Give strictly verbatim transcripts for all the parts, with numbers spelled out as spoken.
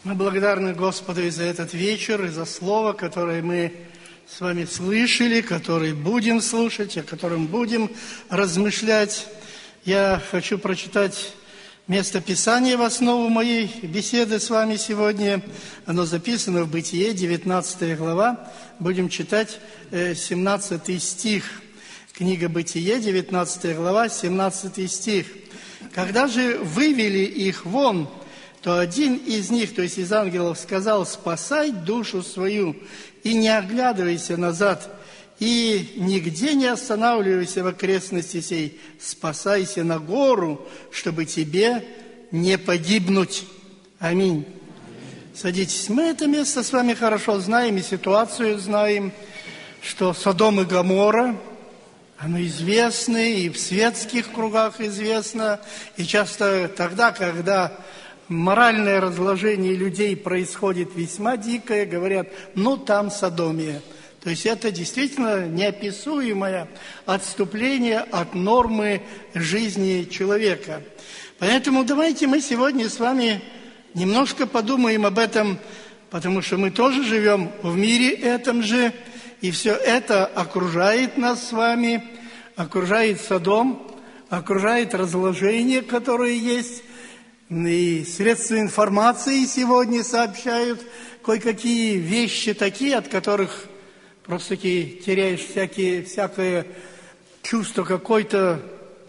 Мы благодарны Господу и за этот вечер, и за слово, которое мы с вами слышали, которое будем слушать, о котором будем размышлять. Я хочу прочитать место Писания в основу моей беседы с вами сегодня. Оно записано в Бытие, девятнадцатая глава. Будем читать семнадцатый стих. Книга Бытие, девятнадцатая глава, семнадцатый стих. «Когда же вывели их вон, то один из них, то есть из ангелов, сказал: спасай душу свою, и не оглядывайся назад, и нигде не останавливайся в окрестности сей, спасайся на гору, чтобы тебе не погибнуть». Аминь. Аминь. Садитесь. Мы это место с вами хорошо знаем, и ситуацию знаем, что Содом и Гоморра, оно известно, и в светских кругах известно, и часто тогда, когда моральное разложение людей происходит весьма дикое, говорят: ну там Содомия. То есть это действительно неописуемое отступление от нормы жизни человека. Поэтому давайте мы сегодня с вами немножко подумаем об этом, потому что мы тоже живем в мире этом же, и все это окружает нас с вами, окружает Содом, окружает разложение, которое есть. И средства информации сегодня сообщают кое-какие вещи такие, от которых просто-таки теряешь всякие, всякое чувство какой-то,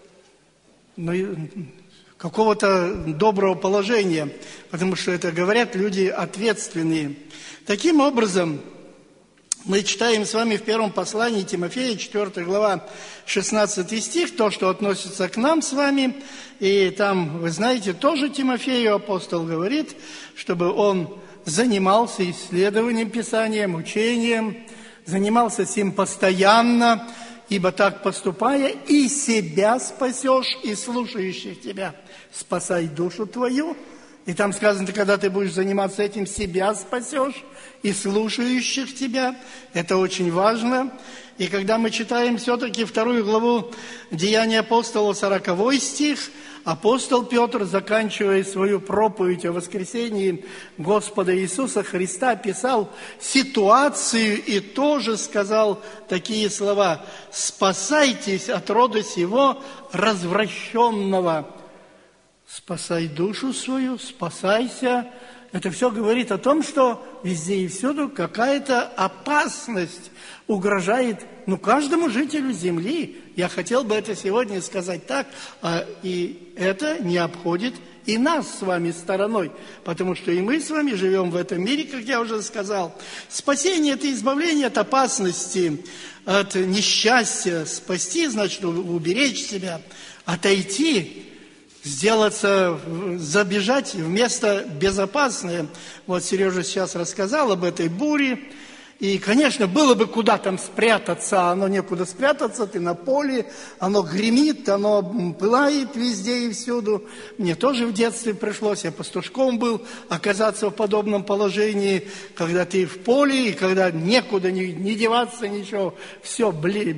ну, какого-то доброго положения, потому что это говорят люди ответственные. Таким образом, мы читаем с вами в первом послании Тимофея, четвёртая глава, шестнадцатый стих, то, что относится к нам с вами. И там, вы знаете, тоже Тимофею апостол говорит, чтобы он занимался исследованием Писания, учением, занимался сим постоянно, ибо так поступая, и себя спасешь, и слушающих тебя спасай душу твою. И там сказано, когда ты будешь заниматься этим, себя спасешь и слушающих тебя. Это очень важно. И когда мы читаем все-таки вторую главу Деяния апостола, сороковой стих, апостол Петр, заканчивая свою проповедь о воскресении Господа Иисуса Христа, описал ситуацию и тоже сказал такие слова: «Спасайтесь от рода сего развращенного». Спасай душу свою, спасайся. Это все говорит о том, что везде и всюду какая-то опасность угрожает, ну, каждому жителю земли. Я хотел бы это сегодня сказать так, а, и это не обходит и нас с вами стороной, потому что и мы с вами живем в этом мире, как я уже сказал. Спасение – это избавление от опасности, от несчастья. Спасти – значит уберечь себя, отойти, сделаться, забежать в место безопасное. Вот Сережа сейчас рассказал об этой буре. И, конечно, было бы куда там спрятаться, а оно некуда спрятаться, ты на поле, оно гремит, оно пылает везде и всюду. Мне тоже в детстве пришлось, я пастушком был, оказаться в подобном положении, когда ты в поле, и когда некуда не, не деваться ничего, все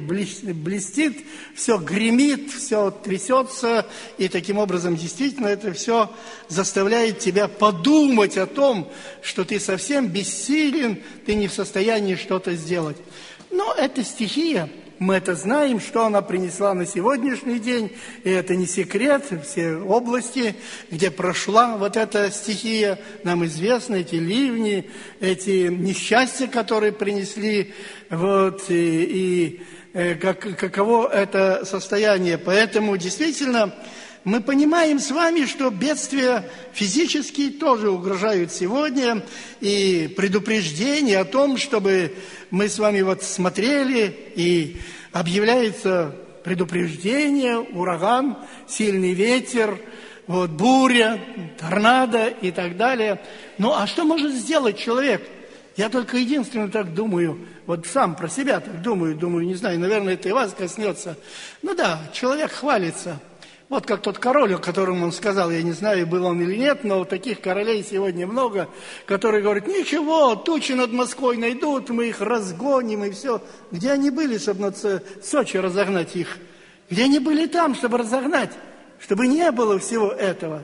блестит, все гремит, все трясется, и таким образом действительно это все заставляет тебя подумать о том, что ты совсем бессилен, ты не в состоянии что-то сделать. Но это стихия, мы это знаем, что она принесла на сегодняшний день, и это не секрет. Все области, где прошла вот эта стихия, нам известны эти ливни, эти несчастья, которые принесли, вот, и, и как, каково это состояние. Поэтому действительно мы понимаем с вами, что бедствия физические тоже угрожают сегодня, и предупреждение о том, чтобы мы с вами вот смотрели, и объявляется предупреждение: ураган, сильный ветер, вот, буря, торнадо и так далее. Ну, а что может сделать человек? Я только единственное так думаю, вот сам про себя так думаю, думаю, не знаю, наверное, это и вас коснется. Ну да, человек хвалится. Вот как тот король, о котором он сказал, я не знаю, был он или нет, но таких королей сегодня много, которые говорят: ничего, тучи над Москвой найдут, мы их разгоним и все. Где они были, чтобы над Сочи разогнать их? Где они были там, чтобы разогнать? Чтобы не было всего этого.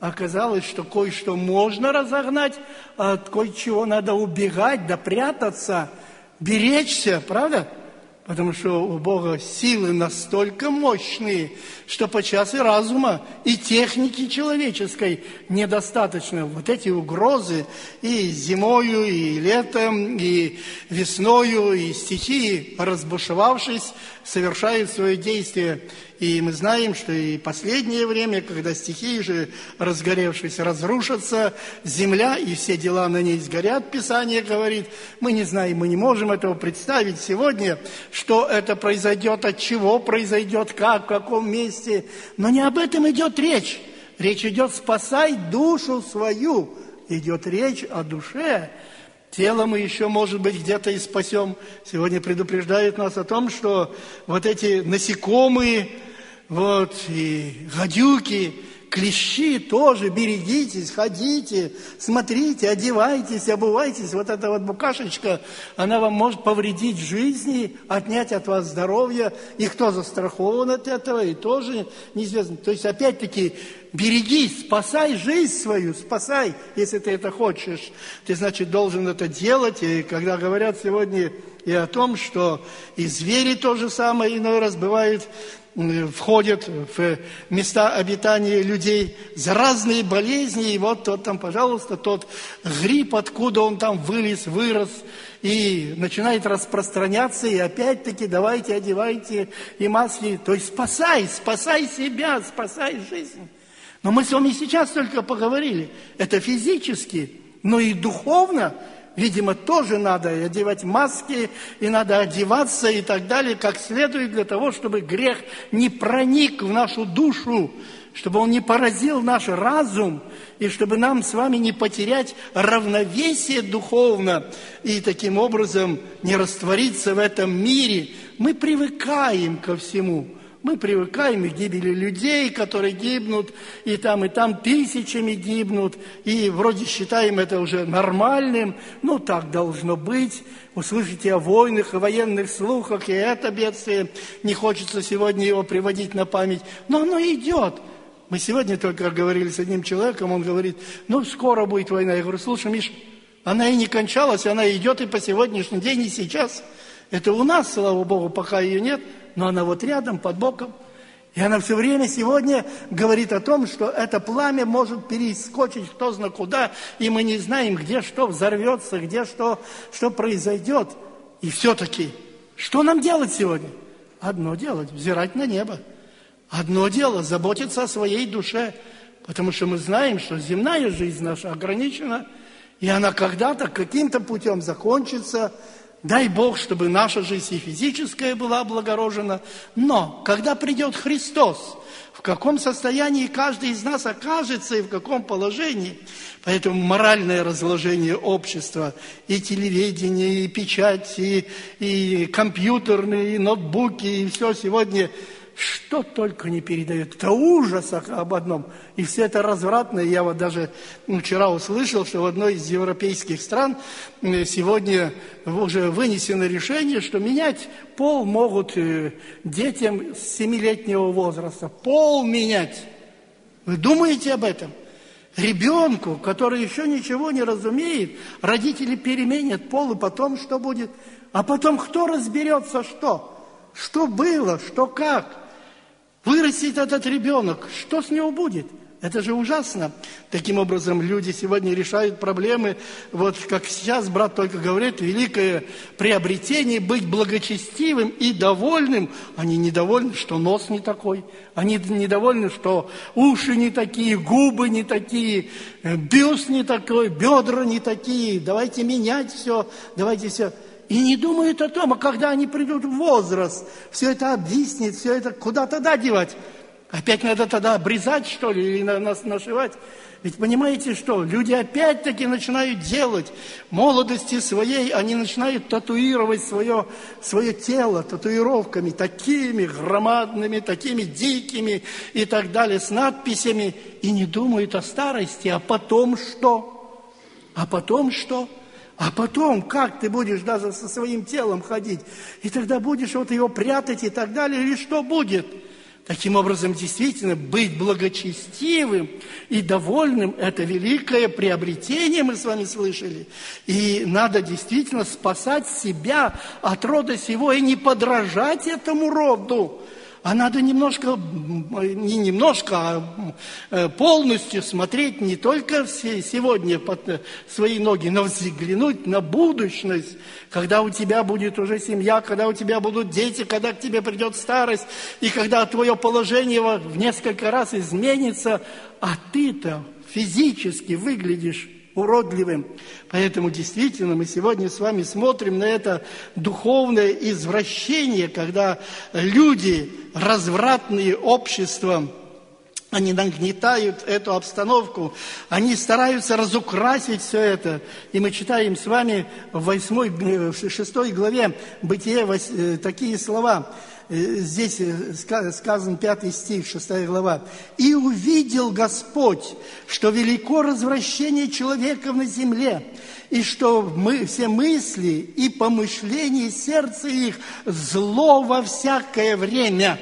оказалось, что кое-что можно разогнать, а от кое-чего надо убегать, да прятаться, беречься, правда? Потому что у Бога силы настолько мощные, что по часу разума и техники человеческой недостаточно. Вот эти угрозы и зимою, и летом, и весною, и стихии, разбушевавшись, совершают свое действие. И мы знаем, что и последнее время, когда стихии же, разгоревшись, разрушатся, земля и все дела на ней сгорят, Писание говорит. Мы не знаем, мы не можем этого представить сегодня, что это произойдет, от чего произойдет, как, в каком месте. Но не об этом идет речь. Речь идет «спасай душу свою». Идет речь о душе. Тело мы еще, может быть, где-то и спасем. Сегодня предупреждают нас о том, что вот эти насекомые, вот, и гадюки, клещи тоже, берегитесь, ходите, смотрите, одевайтесь, обувайтесь. Вот эта вот букашечка, она вам может повредить жизни, отнять от вас здоровье. И кто застрахован от этого, и тоже неизвестно. То есть, опять-таки, берегись, спасай жизнь свою, спасай, если ты это хочешь. Ты, значит, должен это делать. И когда говорят сегодня и о том, что и звери то же самое иной раз бывают, входят в места обитания людей, заразные болезни, и вот тот там, пожалуйста, тот гриб, откуда он там вылез, вырос, и начинает распространяться, и опять-таки давайте, одевайте и маски. То есть спасай, спасай себя, спасай жизнь. Но мы с вами сейчас только поговорили. Это физически, но и духовно. Видимо, тоже надо одевать маски, и надо одеваться и так далее, как следует для того, чтобы грех не проник в нашу душу, чтобы он не поразил наш разум, и чтобы нам с вами не потерять равновесие духовно, и таким образом не раствориться в этом мире. Мы привыкаем ко всему. Мы привыкаем к гибели людей, которые гибнут, и там, и там тысячами гибнут, и вроде считаем это уже нормальным. Ну, так должно быть. Услышите о войнах и военных слухах, и это бедствие. Не хочется сегодня его приводить на память, но оно идет. Мы сегодня только говорили с одним человеком, он говорит, ну, скоро будет война. Я говорю, слушай, Миша, она и не кончалась, она идет и по сегодняшний день, и сейчас. Это у нас, слава Богу, пока ее нет, но она вот рядом, под боком. И она все время сегодня говорит о том, что это пламя может перескочить кто знает куда, и мы не знаем, где что взорвется, где что, что произойдет. И все-таки, что нам делать сегодня? Одно делать, взирать на небо. Одно дело, заботиться о своей душе, потому что мы знаем, что земная жизнь наша ограничена, и она когда-то каким-то путем закончится. Дай Бог, чтобы наша жизнь и физическая была облагорожена. Но, когда придет Христос, в каком состоянии каждый из нас окажется и в каком положении. Поэтому моральное разложение общества, и телевидение, и печать, и, и компьютерные, и ноутбуки, и все сегодня, что только не передает. Это ужас об одном. И все это развратно. Я вот даже вчера услышал, что в одной из европейских стран сегодня уже вынесено решение, что менять пол могут детям с семилетнего возраста. Пол менять. Вы думаете об этом? Ребенку, который еще ничего не разумеет, родители переменят пол, и потом что будет? А потом кто разберется, что? Что было, что как? Вырастет этот ребенок, что с него будет? Это же ужасно. Таким образом, люди сегодня решают проблемы, вот как сейчас брат только говорит, великое приобретение быть благочестивым и довольным. Они недовольны, что нос не такой, они недовольны, что уши не такие, губы не такие, бюст не такой, бедра не такие. Давайте менять все, давайте все. И не думают о том, а когда они придут в возраст, все это обвиснет, все это куда тогда девать? Опять надо тогда обрезать, что ли, или на нас нашивать? Ведь понимаете что? Люди опять-таки начинают делать в молодости своей, они начинают татуировать свое, свое тело татуировками такими громадными, такими дикими и так далее, с надписями, и не думают о старости, а потом что? А потом что? А потом, как ты будешь даже со своим телом ходить? И тогда будешь вот его прятать и так далее, или что будет? Таким образом, действительно, быть благочестивым и довольным – это великое приобретение, мы с вами слышали. И надо действительно спасать себя от рода сего и не подражать этому роду. А надо немножко, не немножко, а полностью смотреть не только сегодня под свои ноги, но взглянуть на будущность, когда у тебя будет уже семья, когда у тебя будут дети, когда к тебе придет старость, и когда твое положение в несколько раз изменится, а ты-то физически выглядишь уродливым. Поэтому действительно мы сегодня с вами смотрим на это духовное извращение, когда люди, развратные общества, они нагнетают эту обстановку, они стараются разукрасить все это. И мы читаем с вами в восьмой, в шестой главе Бытие такие слова. Здесь сказан пятый стих, шестая глава. «И увидел Господь, что велико развращение человека на земле, и что мы, все мысли и помышления сердца их зло во всякое время».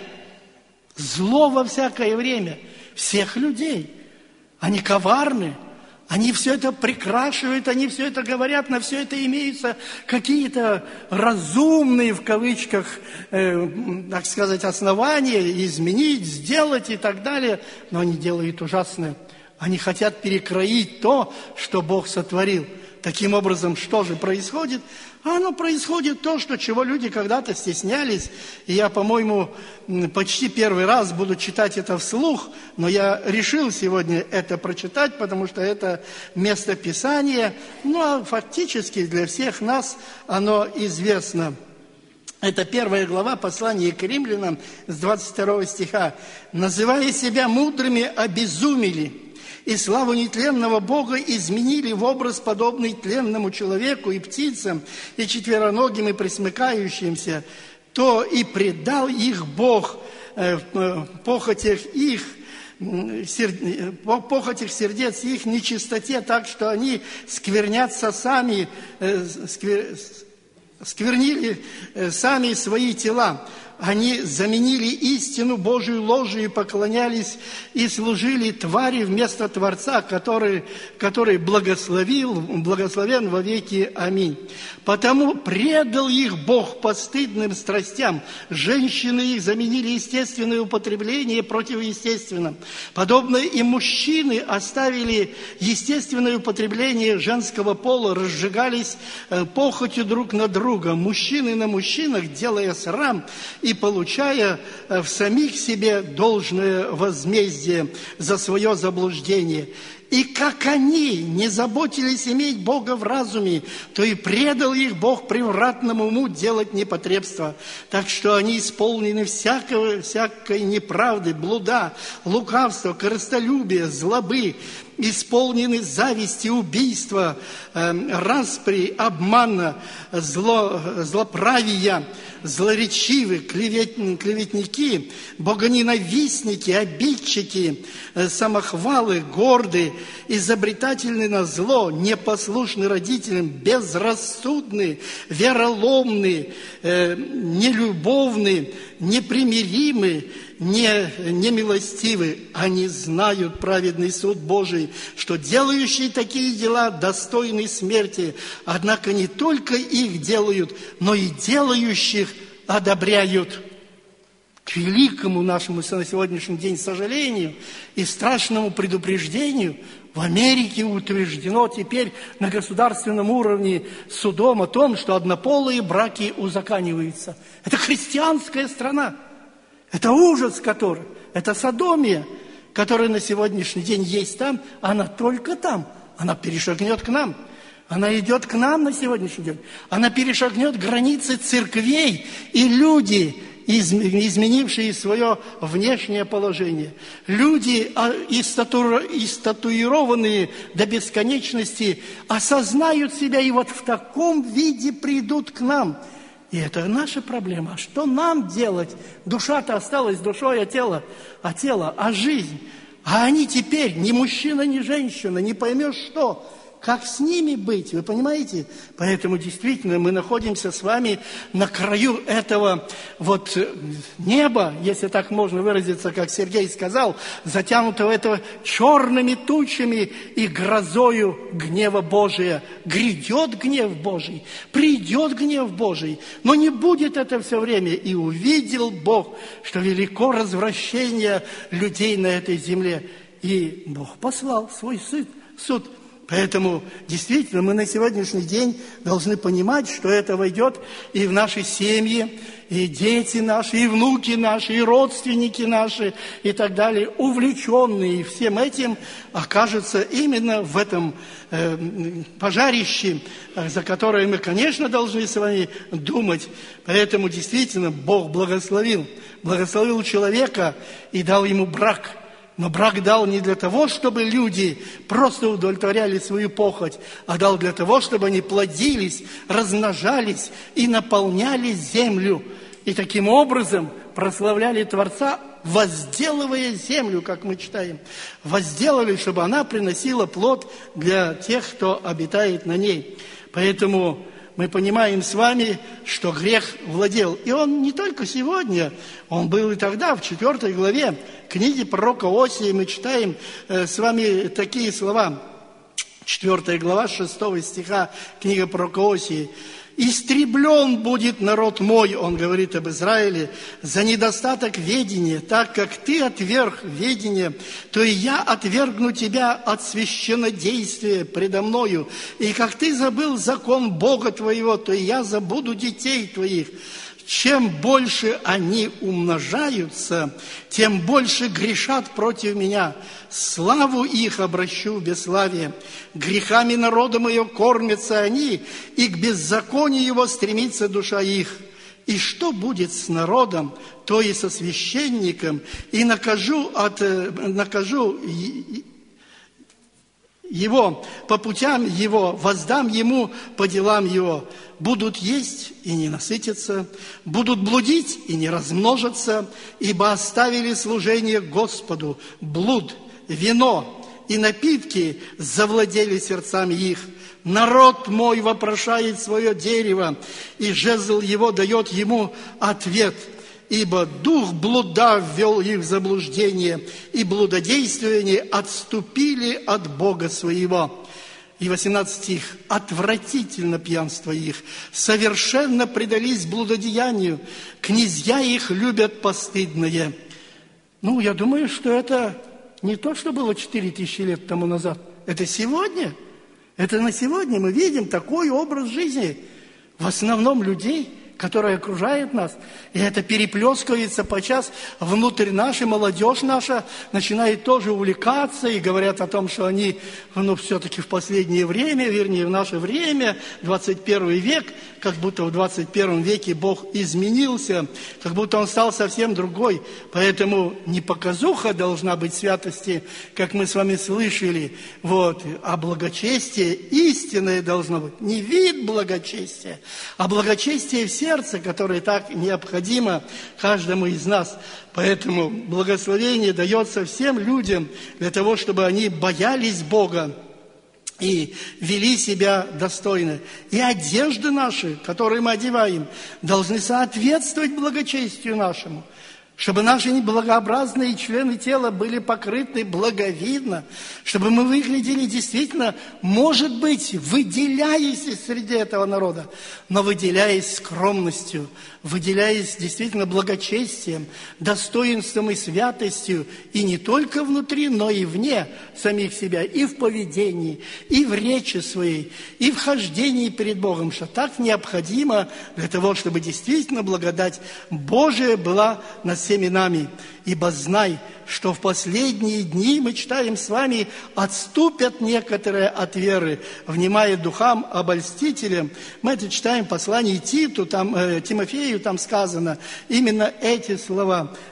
Зло во всякое время. Всех людей. Они коварны. Они все это прикрашивают, они все это говорят, на все это имеются какие-то разумные, в кавычках, э, так сказать, основания изменить, сделать и так далее. Но они делают ужасное. Они хотят перекроить то, что Бог сотворил. Таким образом, что же происходит? А оно происходит то, что, чего люди когда-то стеснялись. И я, по-моему, почти первый раз буду читать это вслух, но я решил сегодня это прочитать, потому что это место Писания, ну, а фактически для всех нас оно известно. Это первая глава послания к римлянам с двадцать второго стиха. «Называя себя мудрыми, обезумели, и славу нетленного Бога изменили в образ, подобный тленному человеку и птицам, и четвероногим, и пресмыкающимся, то и предал их Бог в похотях их, похотях сердец их нечистоте, так что они сквернятся сами, сквер, сквернили сами свои тела». Они заменили истину Божию ложью и поклонялись и служили твари вместо Творца, который, который благословил, благословен во веки. Аминь. Потому предал их Бог постыдным страстям. Женщины их заменили естественное употребление противоестественным. Подобно и мужчины оставили естественное употребление женского пола, разжигались похотью друг на друга. Мужчины на мужчинах, делая срам и получая в самих себе должное возмездие за свое заблуждение. И как они не заботились иметь Бога в разуме, то и предал их Бог превратному уму делать непотребство. Так что они исполнены всякого, всякой неправды, блуда, лукавства, корыстолюбия, злобы, исполнены зависти, убийства, э, распри, обмана, зло, злоправия, злоречивы, клевет, клеветники, богоненавистники, обидчики, э, самохвалы, горды, изобретательны на зло, непослушны родителям, безрассудны, вероломны, э, нелюбовны, непримиримы, не, не милостивы. Они знают праведный суд Божий, что делающие такие дела достойны смерти. Однако не только их делают, но и делающих одобряют. К великому нашему на сегодняшний день сожалению и страшному предупреждению в Америке утверждено теперь на государственном уровне судом о том, что однополые браки узакониваются. Это христианская страна. Это ужас, который, это содомия, которая на сегодняшний день есть там, она только там, она перешагнет к нам. Она идет к нам на сегодняшний день. Она перешагнет границы церквей, и люди, изменившие свое внешнее положение, люди, истатуированные до бесконечности, осознают себя и вот в таком виде придут к нам. И это наша проблема. Что нам делать? Душа-то осталась душой, а тело, а тело, а жизнь. А они теперь, ни мужчина, ни женщина, не поймешь что, как с ними быть, вы понимаете? Поэтому действительно мы находимся с вами на краю этого вот неба, если так можно выразиться, как Сергей сказал, затянутого этого черными тучами и грозою гнева Божия. Грядет гнев Божий, придет гнев Божий, но не будет это все время. И увидел Бог, что велико развращение людей на этой земле. И Бог послал свой суд. Поэтому, действительно, мы на сегодняшний день должны понимать, что это войдет и в наши семьи, и дети наши, и внуки наши, и родственники наши, и так далее, увлеченные всем этим, окажутся именно в этом э, пожарище, за которое мы, конечно, должны с вами думать. Поэтому, действительно, Бог благословил, благословил человека и дал ему брак. Но брак дал не для того, чтобы люди просто удовлетворяли свою похоть, а дал для того, чтобы они плодились, размножались и наполняли землю. И таким образом прославляли Творца, возделывая землю, как мы читаем. Возделали, чтобы она приносила плод для тех, кто обитает на ней. Поэтому мы понимаем с вами, что грех владел. И он не только сегодня, он был и тогда, в четвертой главе книги пророка Осии. Мы читаем э, с вами такие слова. четвёртая глава, шестого стиха, книга пророка Осии. «Истреблен будет народ мой», он говорит об Израиле, «за недостаток ведения, так как ты отверг ведение, то и я отвергну тебя от священнодействия предо мною, и как ты забыл закон Бога твоего, то и я забуду детей твоих». Чем больше они умножаются, тем больше грешат против меня. Славу их обращу в бесславие. Грехами народа моего кормятся они, и к беззаконию его стремится душа их. И что будет с народом, то и со священником, и накажу, от, накажу его по путям его, воздам ему по делам его. Будут есть и не насытятся, будут блудить и не размножатся, ибо оставили служение Господу. Блуд, вино и напитки завладели сердцами их. Народ мой вопрошает свое дерево, и жезл его дает ему ответ. Ибо дух блуда ввел их в заблуждение, и блудодействие отступили от Бога своего». И восемнадцатый стих. «Отвратительно пьянство их, совершенно предались блудодеянию, князья их любят постыдное». Ну, я думаю, что это не то, что было четыре тысячи лет тому назад. Это сегодня. Это на сегодня мы видим такой образ жизни. В основном людей, которые окружают нас. И это переплескивается подчас внутрь нашей, молодежь наша начинает тоже увлекаться и говорят о том, что они, ну, все-таки в последнее время, вернее, в наше время, двадцать первый век, как будто в двадцать первом веке Бог изменился, как будто Он стал совсем другой. Поэтому не показуха должна быть святости, как мы с вами слышали, вот, а благочестие истинное должно быть. Не вид благочестия, а благочестие в сердце, которое так необходимо каждому из нас. Поэтому благословение дается всем людям для того, чтобы они боялись Бога и вели себя достойно. И одежды наши, которые мы одеваем, должны соответствовать благочестию нашему, чтобы наши неблагообразные члены тела были покрыты благовидно, чтобы мы выглядели действительно, может быть, выделяясь среди этого народа, но выделяясь скромностью, выделяясь действительно благочестием, достоинством и святостью, и не только внутри, но и вне самих себя, и в поведении, и в речи своей, и в хождении перед Богом, что так необходимо для того, чтобы действительно благодать Божия была над всеми нами. Ибо знай, что в последние дни, мы читаем с вами, отступят некоторые от веры, внимая духам обольстителям. Мы это читаем в послании Титу, там, э, Тимофею, там сказано именно эти слова.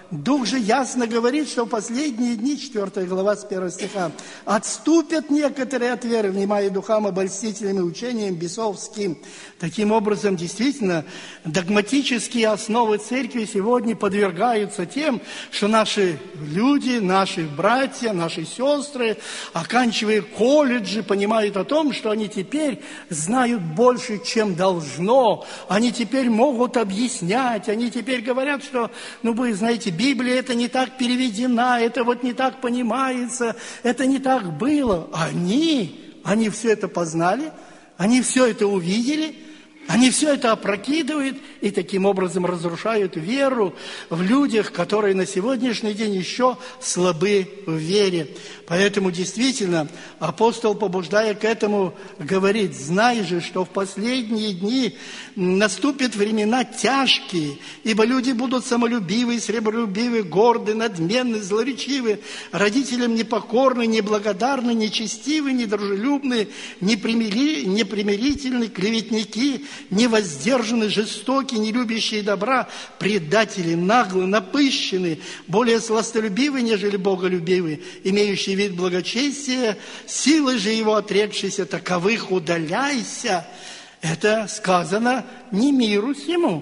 Дух же ясно говорит, что в последние дни, четвёртая глава с первого стиха, отступят некоторые от веры, внимая духам обольстительным и учением бесовским. Таким образом, действительно, догматические основы церкви сегодня подвергаются тем, что наши люди, наши братья, наши сестры, оканчивая колледжи, понимают о том, что они теперь знают больше, чем должно. Они теперь могут объяснять, они теперь говорят, что, ну, вы знаете, Библия это не так переведена, это вот не так понимается, это не так было. Они, они все это познали, они все это увидели, они все это опрокидывают и таким образом разрушают веру в людях, которые на сегодняшний день еще слабы в вере. Поэтому действительно апостол, побуждая к этому, говорит: «Знай же, что в последние дни наступят времена тяжкие, ибо люди будут самолюбивы, сребролюбивы, горды, надменны, злоречивы, родителям непокорны, неблагодарны, нечестивы, недружелюбны, непримири, непримирительны, клеветники, невоздержаны, жестоки, не любящие добра, предатели, наглы, напыщенные, более сластолюбивы, нежели боголюбивы, имеющие вид благочестия, силы же его отрекшиеся, таковых удаляйся». Это сказано не миру сему,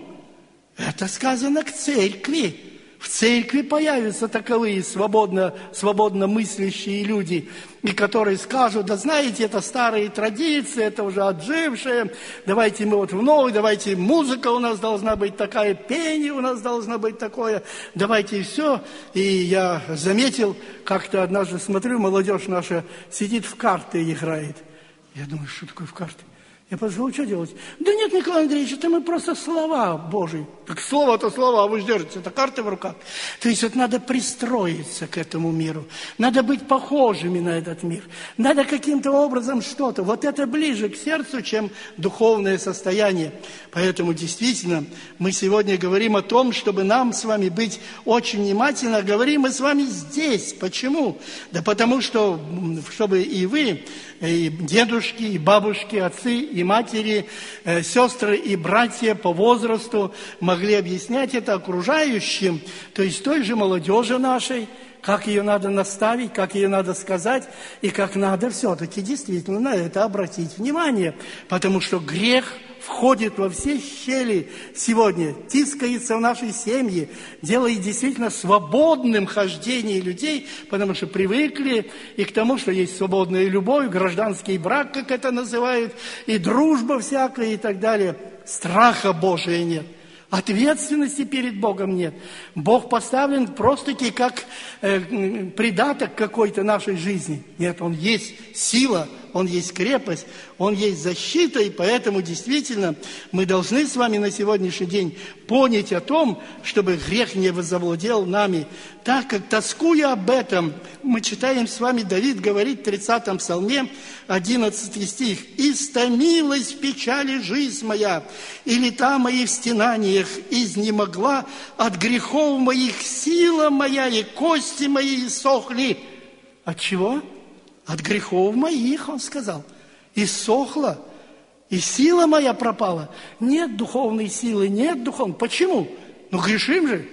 это сказано к церкви. В церкви появятся таковые свободно, свободно мыслящие люди, и которые скажут: да знаете, это старые традиции, это уже отжившее, давайте мы вот в новый, давайте музыка у нас должна быть такая, пение у нас должно быть такое, давайте все. И я заметил, как-то однажды смотрю, молодежь наша сидит в карты играет. Я думаю, что такое в карты? Я подошел: что делать? Да нет, Николай Андреевич, это мы просто слова Божьи. Так слово-то слово, а вы же держите, это карты в руках. То есть вот надо пристроиться к этому миру. Надо быть похожими на этот мир. Надо каким-то образом что-то. Вот это ближе к сердцу, чем духовное состояние. Поэтому действительно мы сегодня говорим о том, чтобы нам с вами быть очень внимательны. Говорим мы с вами здесь. Почему? Да потому что, чтобы и вы, и дедушки, и бабушки, отцы, и матери, э, сестры и братья по возрасту могли объяснять это окружающим, то есть той же молодежи нашей, как ее надо наставить, как ее надо сказать, и как надо все-таки действительно на это обратить внимание, потому что грех входит во все щели сегодня, тискается в нашей семье, делает действительно свободным хождение людей, потому что привыкли и к тому, что есть свободная любовь, гражданский брак, как это называют, и дружба всякая и так далее. Страха Божия нет. Ответственности перед Богом нет. Бог поставлен просто-таки как э, придаток какой-то нашей жизни. Нет, Он есть сила, Он есть крепость, Он есть защита, и поэтому действительно мы должны с вами на сегодняшний день понять о том, чтобы грех не возовладел нами. Так как, тоскуя об этом, мы читаем с вами, Давид говорит в тридцатом псалме, одиннадцатый стих: «Истомилась в печали жизнь моя, и лета мои в стенаниях, изнемогла от грехов моих сила моя, и кости мои иссохли». От чего? От грехов моих, он сказал. Иссохла, и сила моя пропала. Нет духовной силы, нет духовной. Почему? Ну, грешим же.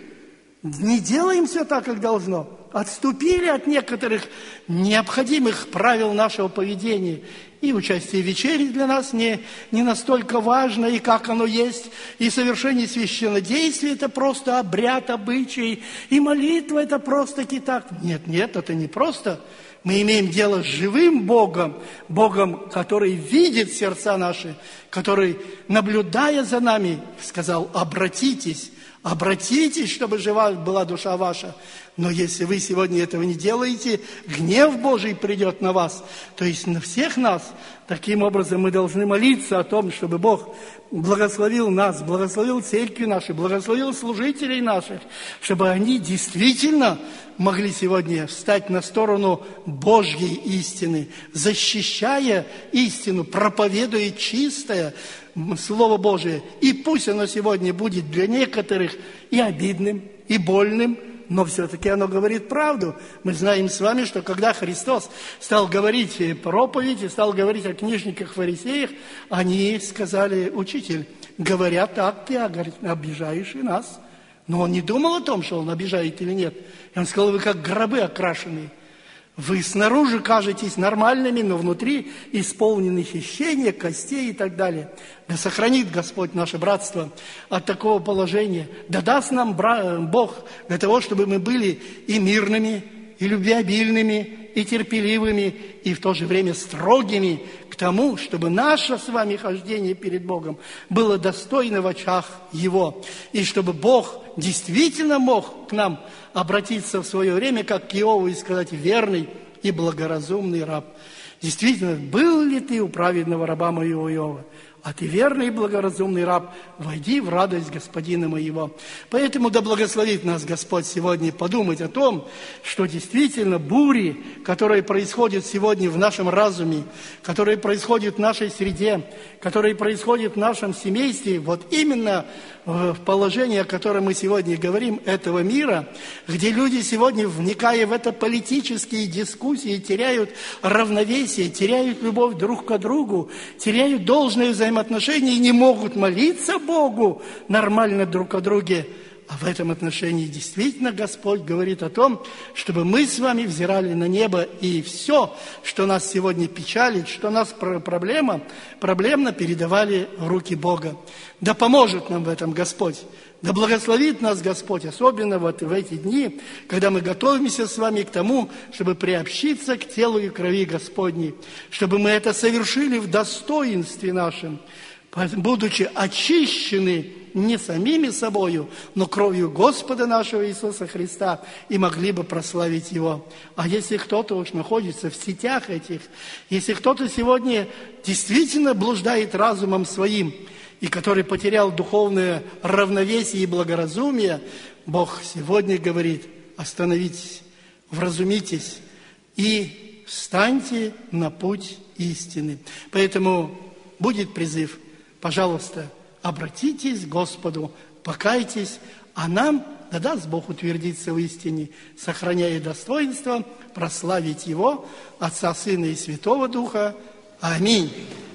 Не делаем все так, как должно. Отступили от некоторых необходимых правил нашего поведения. И участие в вечере для нас не, не настолько важно, и как оно есть. И совершение священнодействия – это просто обряд, обычай. И молитва – это просто-таки так. Нет, нет, это не просто. Мы имеем дело с живым Богом, Богом, который видит сердца наши, который, наблюдая за нами, сказал: обратитесь, обратитесь, чтобы жива была душа ваша. Но если вы сегодня этого не делаете, гнев Божий придет на вас, то есть на всех нас. Таким образом, мы должны молиться о том, чтобы Бог благословил нас, благословил церкви наши, благословил служителей наших, чтобы они действительно могли сегодня встать на сторону Божьей истины, защищая истину, проповедуя чистое Слово Божие. И пусть оно сегодня будет для некоторых и обидным, и больным, но все-таки оно говорит правду. Мы знаем с вами, что когда Христос стал говорить проповедь и стал говорить о книжниках, фарисеях, они сказали: учитель, говоря так, ты обижаешь и нас. Но он не думал о том, что он обижает или нет. И он сказал: вы как гробы окрашенные. Вы снаружи кажетесь нормальными, но внутри исполнены хищения, костей и так далее. Да сохранит Господь наше братство от такого положения. Да даст нам Бог для того, чтобы мы были и мирными, и любвеобильными, и терпеливыми, и в то же время строгими к тому, чтобы наше с вами хождение перед Богом было достойно в очах Его. И чтобы Бог действительно мог к нам обратиться в свое время, как к Иову, и сказать: верный и благоразумный раб. Действительно, был ли ты у праведного раба моего Иова? А ты верный и благоразумный раб, войди в радость господина моего. Поэтому да благословит нас Господь сегодня подумать о том, что действительно бури, которые происходят сегодня в нашем разуме, которые происходят в нашей среде, которые происходят в нашем семействе, вот именно в положении, о котором мы сегодня говорим, этого мира, где люди сегодня, вникая в это политические дискуссии, теряют равновесие, теряют любовь друг к другу, теряют должное взаимоотношение и не могут молиться Богу нормально друг о друге. А в этом отношении действительно Господь говорит о том, чтобы мы с вами взирали на небо, и все, что нас сегодня печалит, что нас проблема, проблемно передавали в руки Бога. Да поможет нам в этом Господь. Да благословит нас Господь, особенно вот в эти дни, когда мы готовимся с вами к тому, чтобы приобщиться к телу и крови Господней, чтобы мы это совершили в достоинстве нашем, будучи очищены не самими собою, но кровью Господа нашего Иисуса Христа, и могли бы прославить Его. А если кто-то уж находится в сетях этих, если кто-то сегодня действительно блуждает разумом своим, и который потерял духовное равновесие и благоразумие, Бог сегодня говорит: остановитесь, вразумитесь и встаньте на путь истины. Поэтому будет призыв: пожалуйста, обратитесь к Господу, покайтесь, а нам да даст Бог утвердиться в истине, сохраняя достоинство, прославить Его, Отца, Сына и Святого Духа. Аминь.